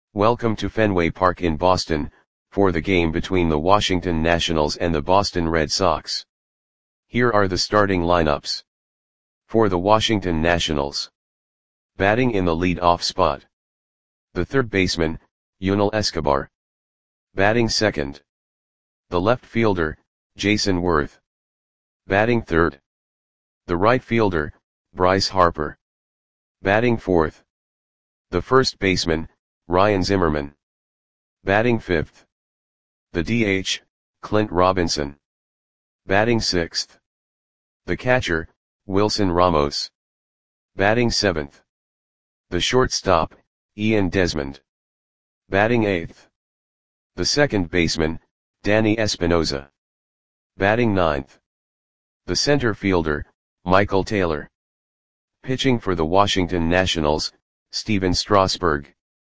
Welcome to Fenway Park in Boston, for the game between the Washington Nationals and the Boston Red Sox. Here are the starting lineups. For the Washington Nationals. Batting in the lead-off spot. The third baseman, Yunel Escobar. Batting second. The left fielder, Jayson Werth. Batting third. The right fielder, Bryce Harper. Batting fourth. The first baseman, Ryan Zimmerman. Batting fifth. The DH, Clint Robinson. Batting sixth. The catcher, Wilson Ramos. Batting seventh. The shortstop, Ian Desmond. Batting eighth. The second baseman, Danny Espinosa. Batting ninth. The center fielder, Michael Taylor. Pitching for the Washington Nationals, Stephen Strasburg.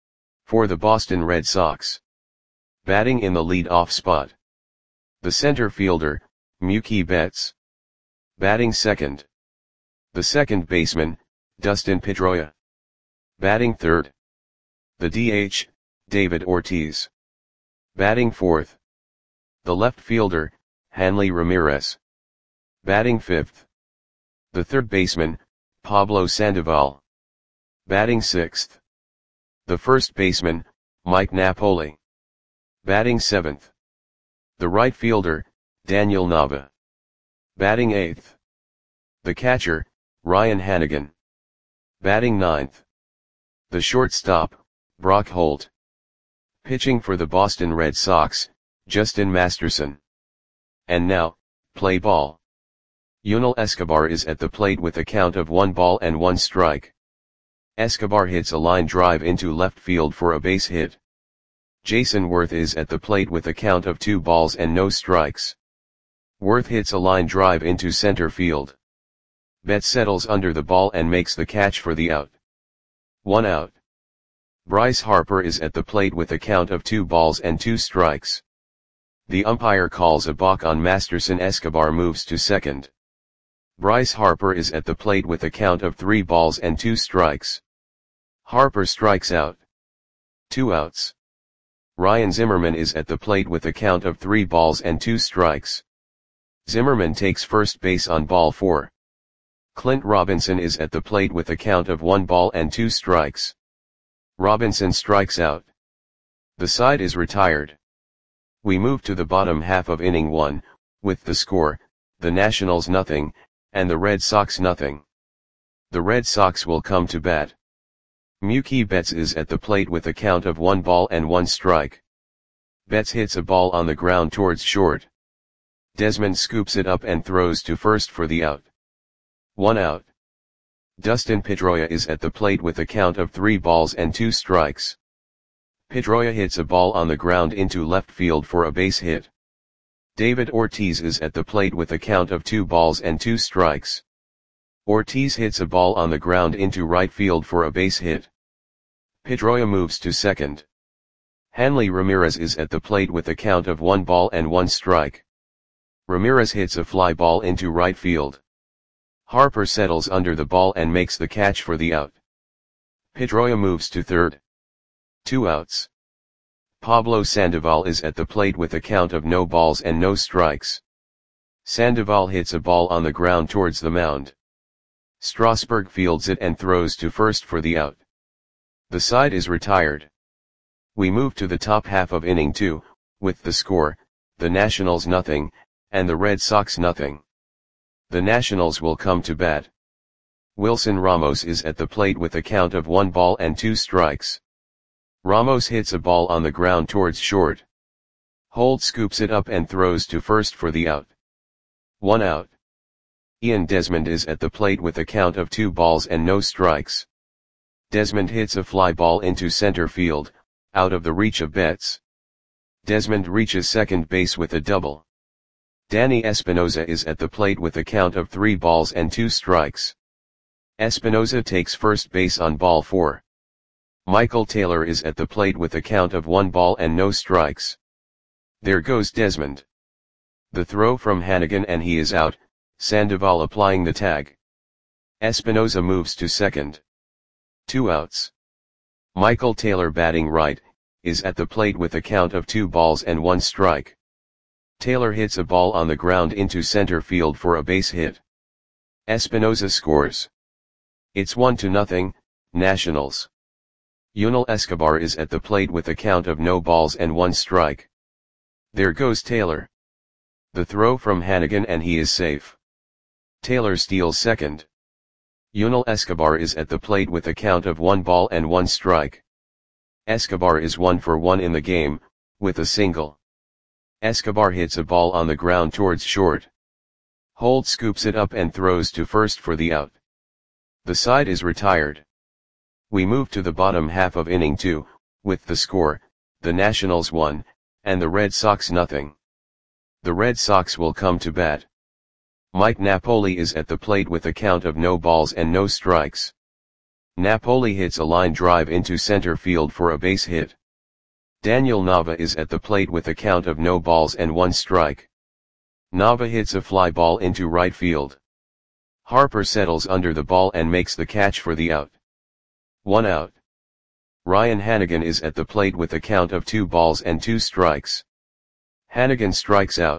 For the Boston Red Sox. Batting in the lead-off spot. The center fielder, Mookie Betts. Batting second. The second baseman, Dustin Pedroia. Batting third. The DH, David Ortiz. Batting fourth. The left fielder, Hanley Ramirez. Batting fifth. The third baseman, Pablo Sandoval. Batting sixth. The first baseman, Mike Napoli. Batting seventh. The right fielder, Daniel Nava. Batting eighth. The catcher, Ryan Hanigan. Batting ninth. The shortstop, Brock Holt. Pitching for the Boston Red Sox, Justin Masterson. And now, play ball. Yunel Escobar is at the plate with a count of 1-1 strike. Escobar hits a line drive into left field for a base hit. Jayson Werth is at the plate with a count of 2-0 strikes. Werth hits a line drive into center field. Betts settles under the ball and makes the catch for the out. 1 out. Bryce Harper is at the plate with a count of 2-2 strikes. The umpire calls a balk on Masterson. Escobar moves to second. Bryce Harper is at the plate with a count of 3-2 strikes. Harper strikes out. 2 outs. Ryan Zimmerman is at the plate with a count of 3-2 strikes. Zimmerman takes first base on ball 4. Clint Robinson is at the plate with a count of 1-2 strikes. Robinson strikes out. The side is retired. We move to the bottom half of inning 1, with the score, the Nationals 0, and the Red Sox 0. The Red Sox will come to bat. Mookie Betts is at the plate with a count of 1-1 strike. Betts hits a ball on the ground towards short. Desmond scoops it up and throws to first for the out. 1 out. Dustin Pedroia is at the plate with a count of 3-2 strikes. Pedroia hits a ball on the ground into left field for a base hit. David Ortiz is at the plate with a count of 2-2 strikes. Ortiz hits a ball on the ground into right field for a base hit. Pedroia moves to second. Hanley Ramirez is at the plate with a count of 1-1 strike. Ramirez hits a fly ball into right field. Harper settles under the ball and makes the catch for the out. Pedroia moves to third. 2 outs. Pablo Sandoval is at the plate with a count of no balls and no strikes. Sandoval hits a ball on the ground towards the mound. Strasburg fields it and throws to first for the out. The side is retired. We move to the top half of inning 2, with the score, the Nationals 0, and the Red Sox 0. The Nationals will come to bat. Wilson Ramos is at the plate with a count of 1-2 strikes. Ramos hits a ball on the ground towards short. Holt scoops it up and throws to first for the out. 1 out. Ian Desmond is at the plate with a count of 2-0 strikes. Desmond hits a fly ball into center field, out of the reach of Betts. Desmond reaches second base with a double. Danny Espinosa is at the plate with a count of 3-2 strikes. Espinosa takes first base on ball 4. Michael Taylor is at the plate with a count of 1-0 strikes. There goes Desmond. The throw from Hanigan and he is out, Sandoval applying the tag. Espinosa moves to second. 2 outs. Michael Taylor batting right, is at the plate with a count of 2 balls and 1 strike. Taylor hits a ball on the ground into center field for a base hit. Espinoza scores. It's 1-0, Nationals. Yunel Escobar is at the plate with a count of no balls and 1 strike. There goes Taylor. The throw from Hannigan and he is safe. Taylor steals second. Yunel Escobar is at the plate with a count of 1 ball and 1 strike. Escobar is 1 for 1 in the game, with a single. Escobar hits a ball on the ground towards short. Holt scoops it up and throws to first for the out. The side is retired. We move to the bottom half of inning 2, with the score, the Nationals 1, and the Red Sox 0. The Red Sox will come to bat. Mike Napoli is at the plate with a count of no balls and no strikes. Napoli hits a line drive into center field for a base hit. Daniel Nava is at the plate with a count of no balls and 1 strike. Nava hits a fly ball into right field. Harper settles under the ball and makes the catch for the out. 1 out. Ryan Hannigan is at the plate with a count of 2 balls and 2 strikes. Hannigan strikes out.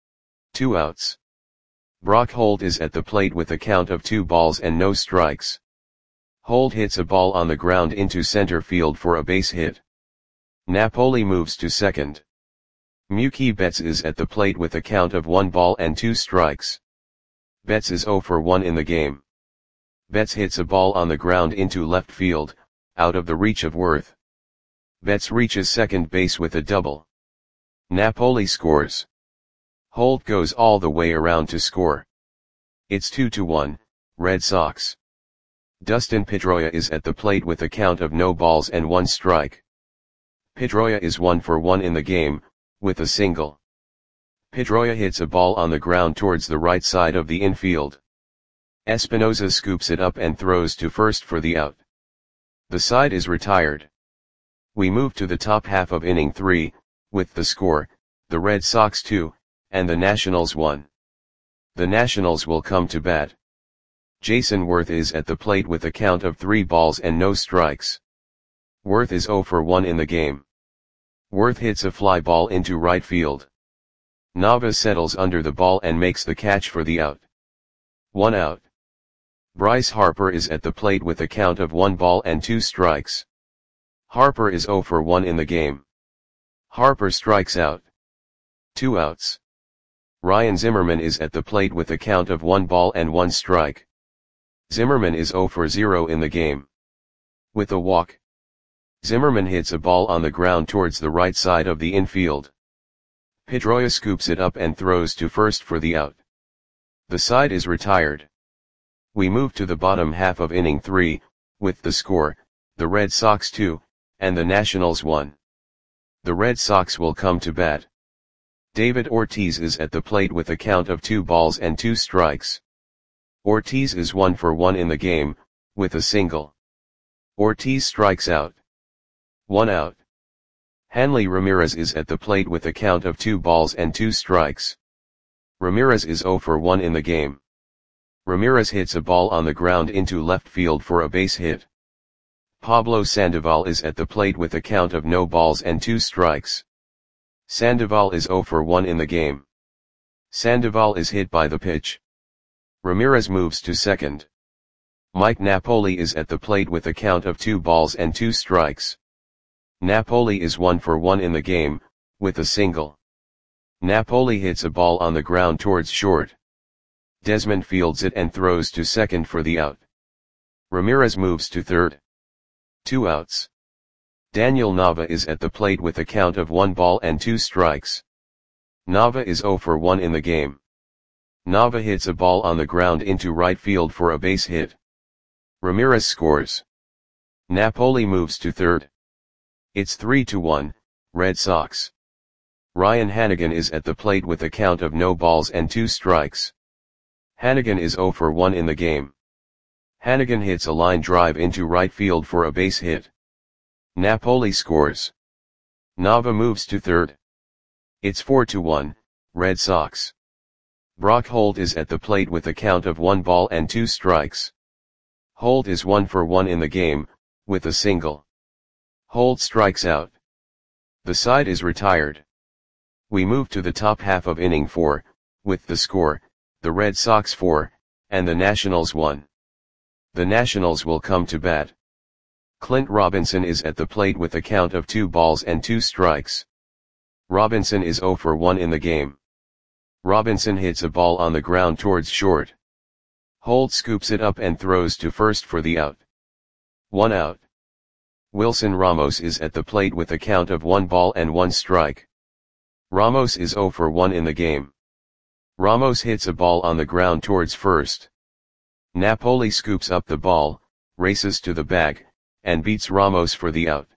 2 outs. Brock Holt is at the plate with a count of 2 balls and no strikes. Holt hits a ball on the ground into center field for a base hit. Napoli moves to second. Mookie Betts is at the plate with a count of 1 ball and 2 strikes. Betts is 0 for 1 in the game. Betts hits a ball on the ground into left field, out of the reach of Worth. Betts reaches second base with a double. Napoli scores. Holt goes all the way around to score. It's 2-1, Red Sox. Dustin Pedroia is at the plate with a count of no balls and 1 strike. Pedroia is 1 for 1 in the game, with a single. Pedroia hits a ball on the ground towards the right side of the infield. Espinoza scoops it up and throws to first for the out. The side is retired. We move to the top half of inning 3, with the score, the Red Sox 2, and the Nationals 1. The Nationals will come to bat. Jason Worth is at the plate with a count of 3 balls and no strikes. Worth is 0 for 1 in the game. Worth hits a fly ball into right field. Nava settles under the ball and makes the catch for the out. 1 out. Bryce Harper is at the plate with a count of 1 ball and 2 strikes. Harper is 0 for 1 in the game. Harper strikes out. 2 outs. Ryan Zimmerman is at the plate with a count of 1 ball and 1 strike. Zimmerman is 0 for 0 in the game. With a walk. Zimmerman hits a ball on the ground towards the right side of the infield. Pedroia scoops it up and throws to first for the out. The side is retired. We move to the bottom half of inning 3, with the score, the Red Sox 2, and the Nationals 1. The Red Sox will come to bat. David Ortiz is at the plate with a count of 2 balls and 2 strikes. Ortiz is 1 for 1 in the game, with a single. Ortiz strikes out. 1 out. Hanley Ramirez is at the plate with a count of 2 balls and 2 strikes. Ramirez is 0 for 1 in the game. Ramirez hits a ball on the ground into left field for a base hit. Pablo Sandoval is at the plate with a count of no balls and 2 strikes. Sandoval is 0 for 1 in the game. Sandoval is hit by the pitch. Ramirez moves to second. Mike Napoli is at the plate with a count of 2 balls and 2 strikes. Napoli is 1 for 1 in the game, with a single. Napoli hits a ball on the ground towards short. Desmond fields it and throws to second for the out. Ramirez moves to third. 2 outs. Daniel Nava is at the plate with a count of 1 ball and 2 strikes. Nava is 0 for 1 in the game. Nava hits a ball on the ground into right field for a base hit. Ramirez scores. Napoli moves to third. It's 3-1, Red Sox. Ryan Hannigan is at the plate with a count of no balls and 2 strikes. Hannigan is 0 for 1 in the game. Hannigan hits a line drive into right field for a base hit. Napoli scores. Nava moves to third. It's 4-1, Red Sox. Brock Holt is at the plate with a count of 1 ball and 2 strikes. Holt is 1 for 1 in the game, with a single. Holt strikes out. The side is retired. We move to the top half of inning 4, with the score, the Red Sox 4, and the Nationals 1. The Nationals will come to bat. Clint Robinson is at the plate with a count of 2 balls and 2 strikes. Robinson is 0 for 1 in the game. Robinson hits a ball on the ground towards short. Holt scoops it up and throws to first for the out. 1 out. Wilson Ramos is at the plate with a count of 1 ball and 1 strike. Ramos is 0 for 1 in the game. Ramos hits a ball on the ground towards first. Napoli scoops up the ball, races to the bag, and beats Ramos for the out.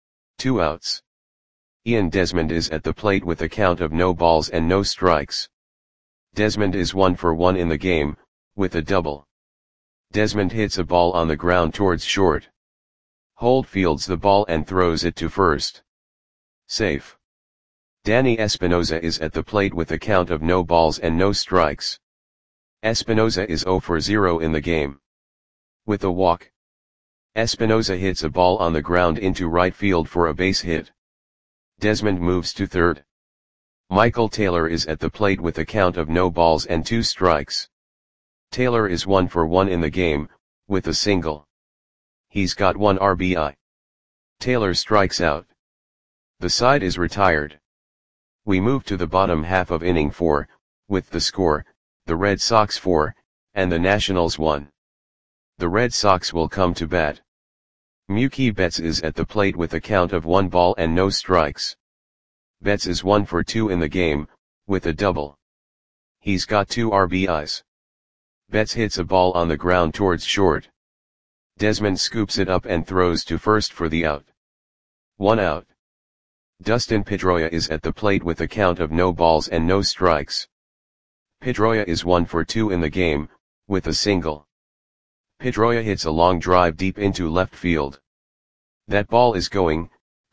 2 outs. Ian Desmond is at the plate with a count of no balls and no strikes. Desmond is 1 for 1 in the game, with a double. Desmond hits a ball on the ground towards short. Holt fields the ball and throws it to first. Safe. Danny Espinosa is at the plate with a count of no balls and no strikes. Espinosa is 0 for 0 in the game. With a walk. Espinosa hits a ball on the ground into right field for a base hit. Desmond moves to third. Michael Taylor is at the plate with a count of no balls and 2 strikes. Taylor is 1 for 1 in the game, with a single. He's got 1 RBI. Taylor strikes out. The side is retired. We move to the bottom half of inning 4, with the score, the Red Sox 4, and the Nationals 1. The Red Sox will come to bat. Mookie Betts is at the plate with a count of 1 ball and no strikes. Betts is 1 for 2 in the game, with a double. He's got 2 RBIs. Betts hits a ball on the ground towards short. Desmond scoops it up and throws to first for the out. 1 out. Dustin Pedroia is at the plate with a count of no balls and no strikes. Pedroia is 1 for 2 in the game, with a single. Pedroia hits a long drive deep into left field. That ball is gone.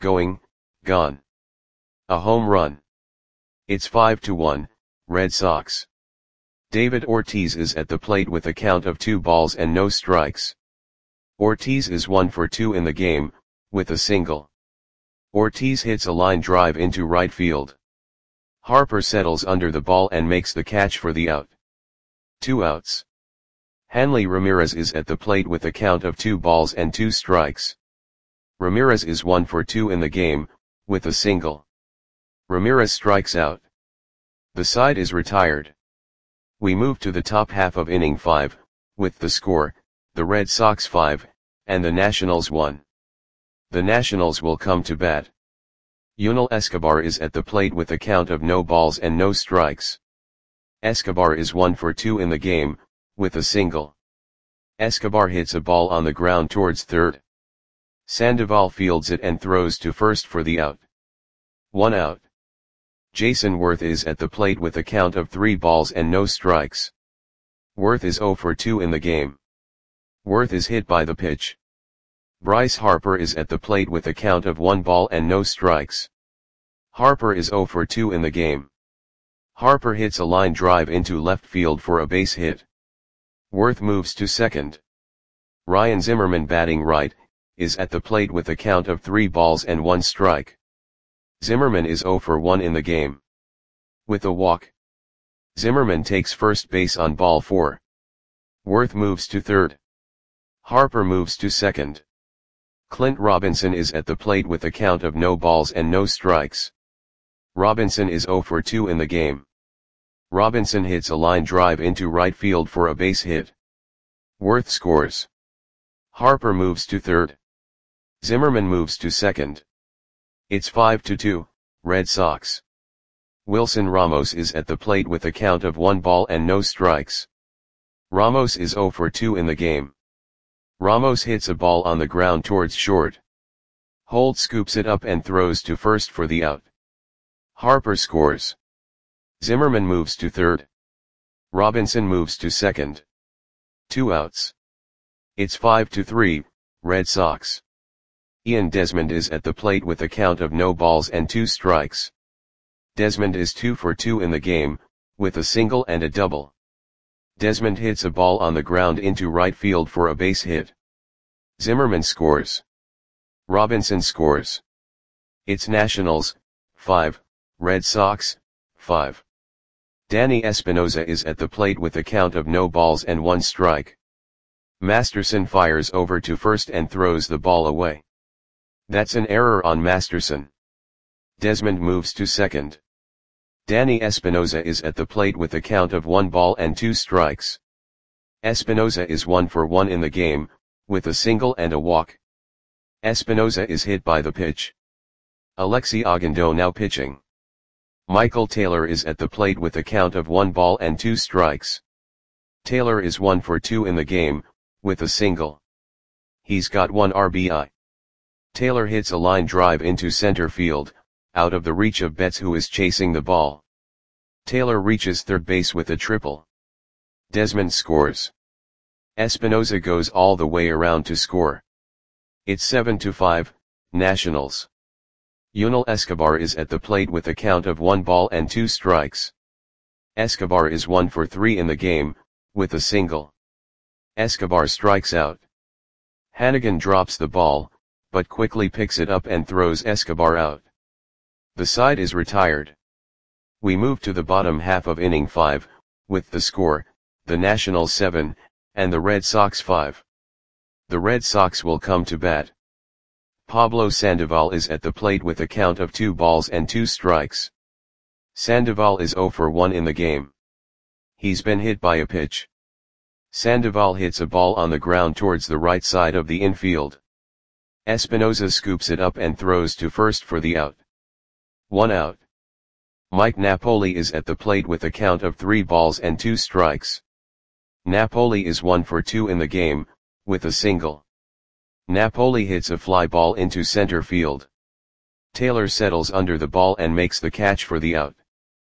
A home run. It's 5-1, Red Sox. David Ortiz is at the plate with a count of 2 balls and no strikes. Ortiz is 1 for 2 in the game, with a single. Ortiz hits a line drive into right field. Harper settles under the ball and makes the catch for the out. 2 outs. Hanley Ramirez is at the plate with a count of 2 balls and 2 strikes. Ramirez is 1 for 2 in the game, with a single. Ramirez strikes out. The side is retired. We move to the top half of inning 5, with the score, the Red Sox 5, and the Nationals 1. The Nationals will come to bat. Yunel Escobar is at the plate with a count of no balls and no strikes. Escobar is 1 for 2 in the game, with a single. Escobar hits a ball on the ground towards third. Sandoval fields it and throws to first for the out. 1 out. Jason Worth is at the plate with a count of 3 balls and no strikes. Worth is 0 for 2 in the game. Worth is hit by the pitch. Bryce Harper is at the plate with a count of 1 ball and no strikes. Harper is 0 for 2 in the game. Harper hits a line drive into left field for a base hit. Worth moves to second. Ryan Zimmerman, batting right, is at the plate with a count of 3 balls and 1 strike. Zimmerman is 0 for 1 in the game. With a walk. Zimmerman takes first base on ball 4. Worth moves to third. Harper moves to second. Clint Robinson is at the plate with a count of no balls and no strikes. Robinson is 0 for 2 in the game. Robinson hits a line drive into right field for a base hit. Worth scores. Harper moves to third. Zimmerman moves to second. It's 5-2, Red Sox. Wilson Ramos is at the plate with a count of 1 ball and no strikes. Ramos is 0 for 2 in the game. Ramos hits a ball on the ground towards short. Holt scoops it up and throws to first for the out. Harper scores. Zimmerman moves to third. Robinson moves to second. 2 outs. It's 5-3, Red Sox. Ian Desmond is at the plate with a count of no balls and 2 strikes. Desmond is 2 for 2 in the game, with a single and a double. Desmond hits a ball on the ground into right field for a base hit. Zimmerman scores. Robinson scores. It's Nationals, 5, Red Sox, 5. Danny Espinosa is at the plate with a count of no balls and 1 strike. Masterson fires over to first and throws the ball away. That's an error on Masterson. Desmond moves to second. Danny Espinosa is at the plate with a count of 1 ball and 2 strikes. Espinosa is 1 for 1 in the game, with a single and a walk. Espinosa is hit by the pitch. Alexi Ogando now pitching. Michael Taylor is at the plate with a count of 1 ball and 2 strikes. Taylor is 1 for 2 in the game, with a single. He's got 1 RBI. Taylor hits a line drive into center field, out of the reach of Betts, who is chasing the ball. Taylor reaches third base with a triple. Desmond scores. Espinosa goes all the way around to score. It's 7-5, Nationals. Yunel Escobar is at the plate with a count of 1 ball and 2 strikes. Escobar is 1 for 3 in the game, with a single. Escobar strikes out. Hannigan drops the ball, but quickly picks it up and throws Escobar out. The side is retired. We move to the bottom half of inning 5, with the score, the Nationals 7, and the Red Sox 5. The Red Sox will come to bat. Pablo Sandoval is at the plate with a count of 2 balls and 2 strikes. Sandoval is 0 for 1 in the game. He's been hit by a pitch. Sandoval hits a ball on the ground towards the right side of the infield. Espinosa scoops it up and throws to first for the out. 1 out. Mike Napoli is at the plate with a count of 3 balls and 2 strikes. Napoli is 1 for 2 in the game, with a single. Napoli hits a fly ball into center field. Taylor settles under the ball and makes the catch for the out.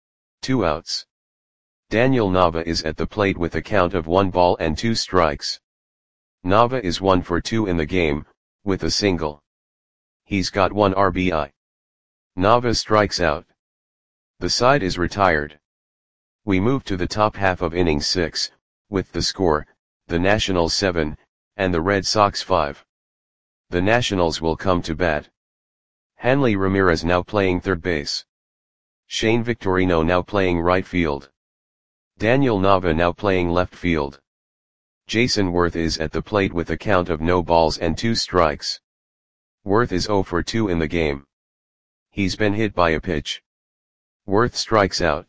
2 outs. Daniel Nava is at the plate with a count of 1 ball and 2 strikes. Nava is 1 for 2 in the game, with a single. He's got 1 RBI. Nava strikes out. The side is retired. We move to the top half of inning 6, with the score, the Nationals 7, and the Red Sox 5. The Nationals will come to bat. Hanley Ramirez now playing third base. Shane Victorino now playing right field. Daniel Nava now playing left field. Jason Worth is at the plate with a count of no balls and 2 strikes. Worth is 0 for 2 in the game. He's been hit by a pitch. Worth strikes out.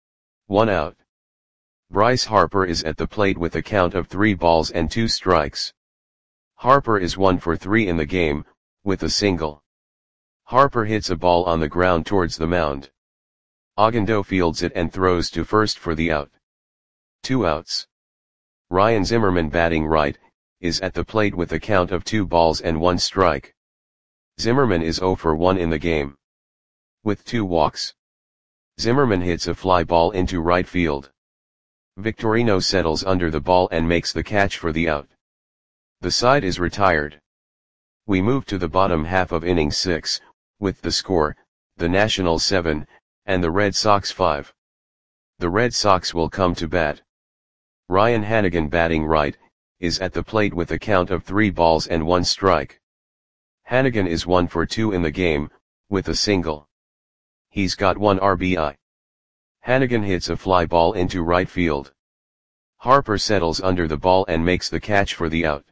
1 out. Bryce Harper is at the plate with a count of 3 balls and 2 strikes. Harper is 1 for 3 in the game, with a single. Harper hits a ball on the ground towards the mound. Ogando fields it and throws to first for the out. 2 outs. Ryan Zimmerman, batting right, is at the plate with a count of 2 balls and 1 strike. Zimmerman is 0 for 1 in the game. With 2 walks. Zimmerman hits a fly ball into right field. Victorino settles under the ball and makes the catch for the out. The side is retired. We move to the bottom half of inning 6, with the score, the Nationals 7, and the Red Sox 5. The Red Sox will come to bat. Ryan Hannigan, batting right, is at the plate with a count of 3 balls and 1 strike. Hannigan is 1 for 2 in the game, with a single. He's got 1 RBI. Hannigan hits a fly ball into right field. Harper settles under the ball and makes the catch for the out.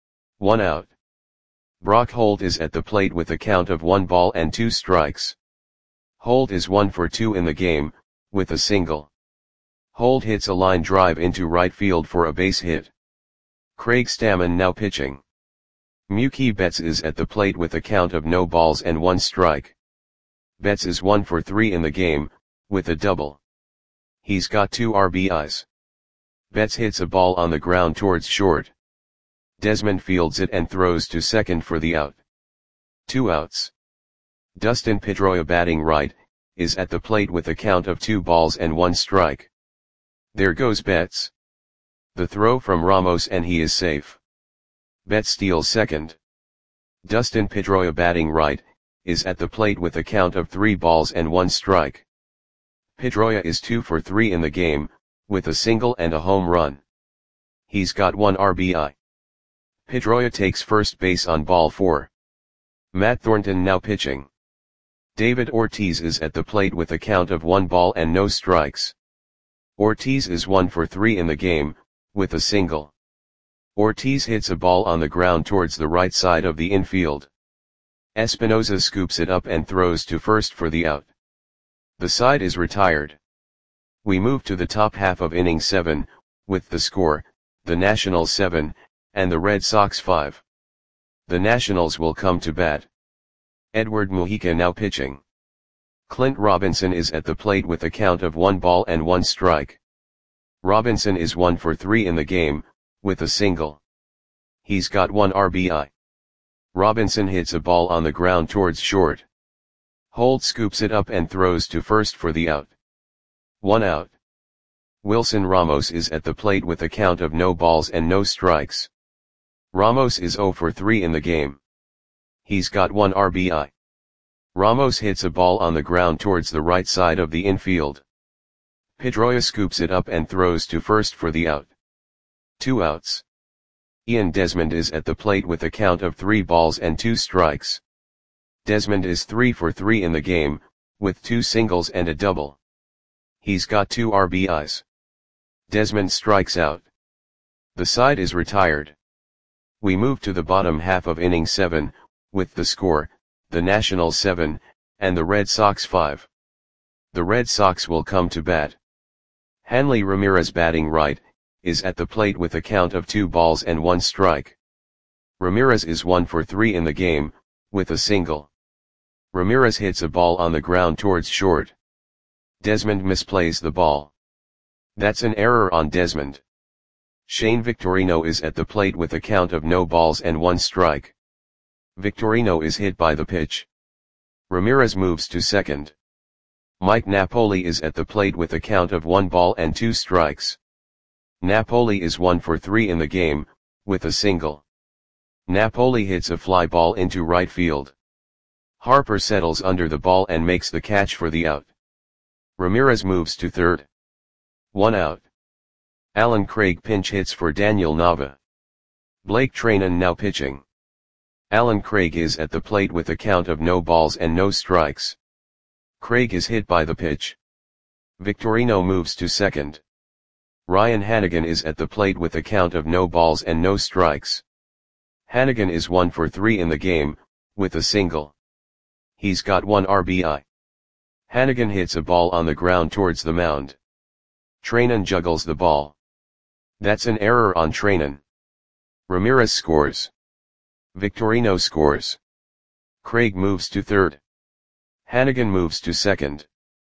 1 out. Brock Holt is at the plate with a count of 1 ball and 2 strikes. Holt is 1 for 2 in the game, with a single. Holt hits a line drive into right field for a base hit. Craig Stammen now pitching. Mookie Betts is at the plate with a count of no balls and 1 strike. Betts is 1 for 3 in the game, with a double. He's got 2 RBIs. Betts hits a ball on the ground towards short. Desmond fields it and throws to second for the out. 2 outs. Dustin Pedroia, batting right, is at the plate with a count of 2 balls and 1 strike. There goes Betts. The throw from Ramos and he is safe. Betts steals second. Dustin Pedroia, batting right, is at the plate with a count of 3 balls and 1 strike. Pedroia is 2 for 3 in the game, with a single and a home run. He's got 1 RBI. Pedroia takes first base on ball 4. Matt Thornton now pitching. David Ortiz is at the plate with a count of 1 ball and no strikes. Ortiz is 1 for 3 in the game, with a single. Ortiz hits a ball on the ground towards the right side of the infield. Espinosa scoops it up and throws to first for the out. The side is retired. We move to the top half of inning 7, with the score, the Nationals 7, and the Red Sox 5. The Nationals will come to bat. Edward Mujica now pitching. Clint Robinson is at the plate with a count of 1 ball and 1 strike. Robinson is 1 for 3 in the game, with a single. He's got 1 RBI. Robinson hits a ball on the ground towards short. Holt scoops it up and throws to first for the out. 1 out. Wilson Ramos is at the plate with a count of no balls and no strikes. Ramos is 0 for 3 in the game. He's got 1 RBI. Ramos hits a ball on the ground towards the right side of the infield. Pedroia scoops it up and throws to first for the out. 2 outs. Ian Desmond is at the plate with a count of 3 balls and 2 strikes. Desmond is 3 for 3 in the game, with 2 singles and a double. He's got 2 RBIs. Desmond strikes out. The side is retired. We move to the bottom half of inning 7, with the score, the Nationals 7, and the Red Sox 5. The Red Sox will come to bat. Hanley Ramirez batting right, is at the plate with a count of 2 balls and 1 strike. Ramirez is 1 for 3 in the game, with a single. Ramirez hits a ball on the ground towards short. Desmond misplays the ball. That's an error on Desmond. Shane Victorino is at the plate with a count of no balls and 1 strike. Victorino is hit by the pitch. Ramirez moves to second. Mike Napoli is at the plate with a count of 1 ball and 2 strikes. Napoli is 1 for 3 in the game, with a single. Napoli hits a fly ball into right field. Harper settles under the ball and makes the catch for the out. Ramirez moves to third. 1 out. Alan Craig pinch hits for Daniel Nava. Blake Treinen now pitching. Alan Craig is at the plate with a count of no balls and no strikes. Craig is hit by the pitch. Victorino moves to second. Ryan Hanigan is at the plate with a count of no balls and no strikes. Hanigan is 1 for 3 in the game, with a single. He's got 1 RBI. Hanigan hits a ball on the ground towards the mound. Treinen juggles the ball. That's an error on Treinen. Ramirez scores. Victorino scores. Craig moves to third. Hanigan moves to second.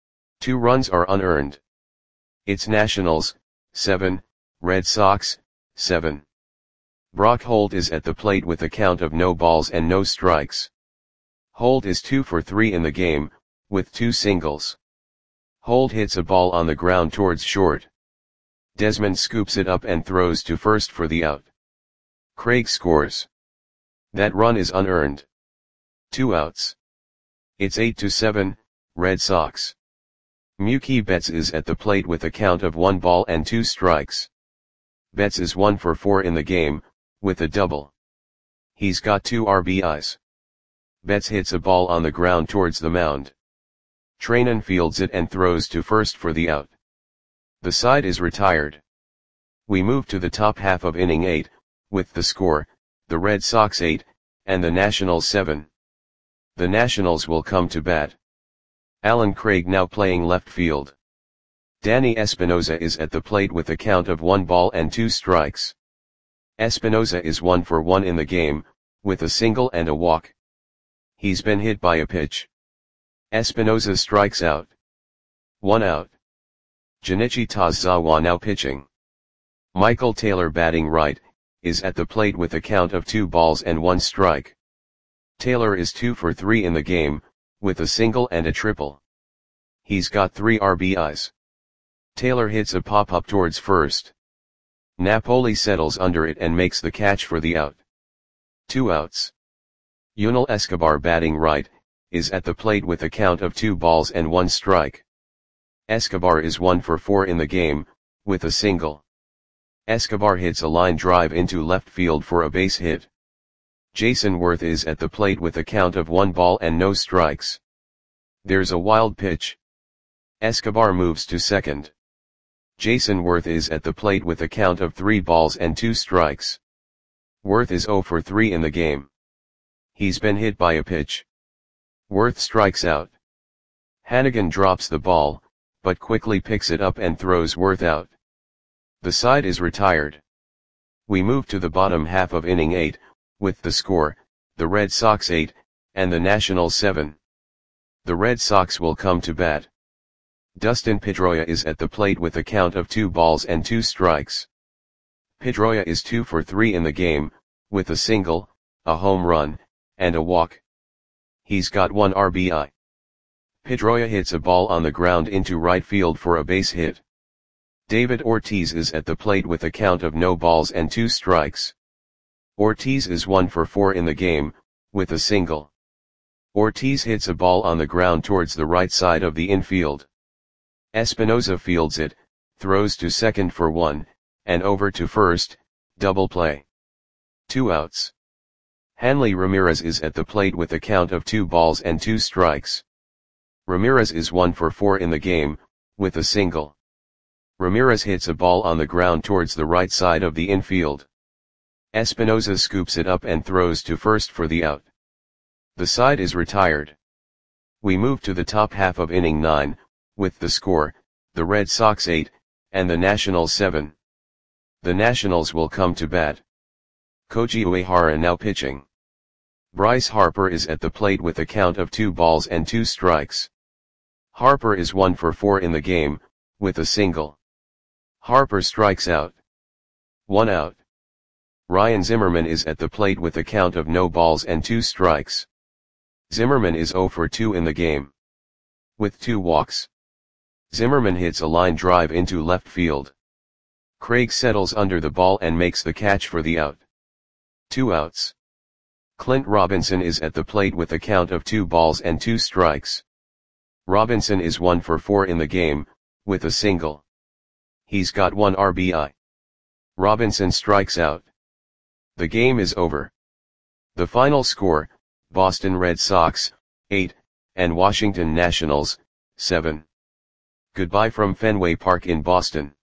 2 runs are unearned. It's Nationals, 7, Red Sox, 7. Brock Holt is at the plate with a count of no balls and no strikes. Holt is 2 for 3 in the game, with 2 singles. Holt hits a ball on the ground towards short. Desmond scoops it up and throws to first for the out. Craig scores. That run is unearned. 2 outs. It's 8-7, Red Sox. Mookie Betts is at the plate with a count of 1 ball and 2 strikes. Betts is 1 for 4 in the game, with a double. He's got 2 RBIs. Betts hits a ball on the ground towards the mound. Treinen fields it and throws to first for the out. The side is retired. We move to the top half of inning 8, with the score, the Red Sox 8, and the Nationals 7. The Nationals will come to bat. Alan Craig now playing left field. Danny Espinosa is at the plate with a count of 1 ball and 2 strikes. Espinosa is 1 for 1 in the game, with a single and a walk. He's been hit by a pitch. Espinosa strikes out. 1 out. Junichi Tazawa now pitching. Michael Taylor batting right, is at the plate with a count of 2 balls and 1 strike. Taylor is 2 for 3 in the game, with a single and a triple. He's got 3 RBIs. Taylor hits a pop-up towards first. Napoli settles under it and makes the catch for the out. 2 outs. Yunel Escobar batting right, is at the plate with a count of 2 balls and 1 strike. Escobar is 1 for 4 in the game, with a single. Escobar hits a line drive into left field for a base hit. Jason Worth is at the plate with a count of 1 ball and no strikes. There's a wild pitch. Escobar moves to second. Jason Worth is at the plate with a count of 3 balls and 2 strikes. Worth is 0 for 3 in the game. He's been hit by a pitch. Worth strikes out. Hannigan drops the ball, but quickly picks it up and throws Worth out. The side is retired. We move to the bottom half of inning 8, with the score, the Red Sox 8, and the Nationals 7. The Red Sox will come to bat. Dustin Pedroia is at the plate with a count of 2 balls and 2 strikes. Pedroia is 2 for 3 in the game, with a single, a home run, and a walk. He's got 1 RBI. Pedroia hits a ball on the ground into right field for a base hit. David Ortiz is at the plate with a count of no balls and 2 strikes. Ortiz is 1 for 4 in the game, with a single. Ortiz hits a ball on the ground towards the right side of the infield. Espinosa fields it, throws to second for 1, and over to first, double play. 2 outs. Hanley Ramirez is at the plate with a count of 2 balls and 2 strikes. Ramirez is 1 for 4 in the game, with a single. Ramirez hits a ball on the ground towards the right side of the infield. Espinosa scoops it up and throws to first for the out. The side is retired. We move to the top half of inning 9, with the score, the Red Sox 8, and the Nationals 7. The Nationals will come to bat. Koji Uehara now pitching. Bryce Harper is at the plate with a count of 2 balls and 2 strikes. Harper is 1 for 4 in the game, with a single. Harper strikes out. 1 out. Ryan Zimmerman is at the plate with a count of no balls and 2 strikes. Zimmerman is 0 for 2 in the game, with 2 walks. Zimmerman hits a line drive into left field. Craig settles under the ball and makes the catch for the out. 2 outs. Clint Robinson is at the plate with a count of 2 balls and 2 strikes. Robinson is 1 for 4 in the game, with a single. He's got 1 RBI. Robinson strikes out. The game is over. The final score, Boston Red Sox, 8, and Washington Nationals, 7. Goodbye from Fenway Park in Boston.